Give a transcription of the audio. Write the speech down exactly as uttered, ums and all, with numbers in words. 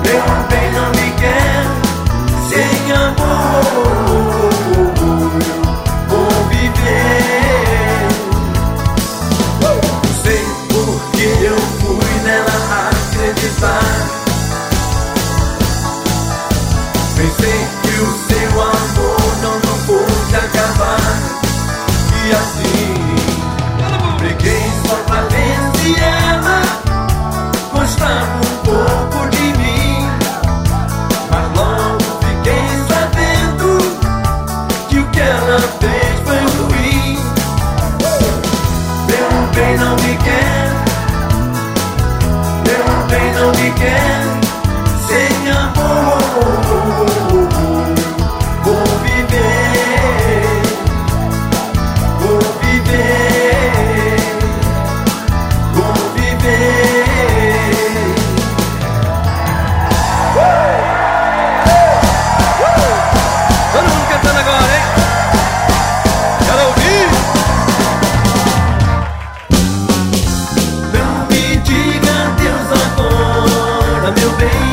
Meu bem não me quer sem amor. Vou viver. Sei porque eu fui nela acreditar. Pensei que o seu amor não, não fosse acabar. E assim briguei só pra ver se ela gostava um pouco de mim. Mas logo fiquei sabendo que o que ela fez foi ruim. Meu bem não me quer, meu bem não me quer sem amor. Vou viver, vou viver, vou viver. Todo mundo cantando agora, hein? Quero ouvir! Não me diga adeus agora, meu bem.